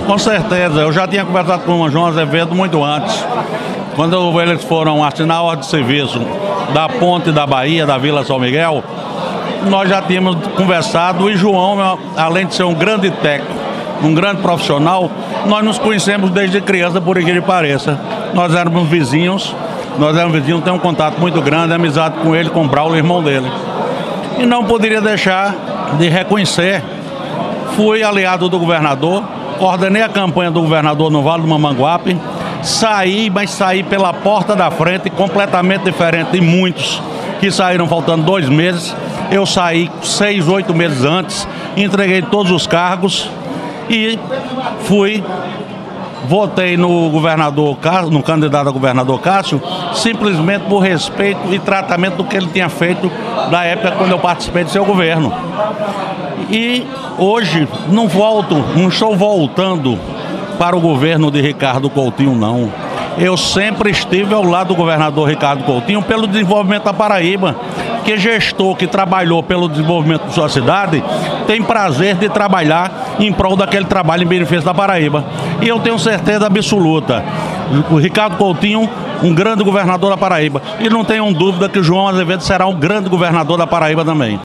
Com certeza, eu já tinha conversado com o João Azevedo muito antes. Quando eles foram assinar a ordem de serviço da ponte da Bahia, da Vila São Miguel, nós já tínhamos conversado e João, além de ser um grande técnico, um grande profissional, nós nos conhecemos desde criança, por incrível que pareça. Nós éramos vizinhos, temos um contato muito grande, amizade com ele, com o Braulio, irmão dele. E não poderia deixar de reconhecer, fui aliado do governador, coordenei a campanha do governador no Vale do Mamanguape, mas saí pela porta da frente, completamente diferente de muitos que saíram faltando 2 meses. Eu saí 6, 8 meses antes, entreguei todos os cargos e votei no candidato a governador Cássio, simplesmente por respeito e tratamento do que ele tinha feito da época quando eu participei do seu governo. E hoje não estou voltando para o governo de Ricardo Coutinho, não. Eu sempre estive ao lado do governador Ricardo Coutinho pelo desenvolvimento da Paraíba, que gestor que trabalhou pelo desenvolvimento de sua cidade tem prazer de trabalhar em prol daquele trabalho em benefício da Paraíba. E eu tenho certeza absoluta, o Ricardo Coutinho, um grande governador da Paraíba. E não tenham dúvida que o João Azevedo será um grande governador da Paraíba também.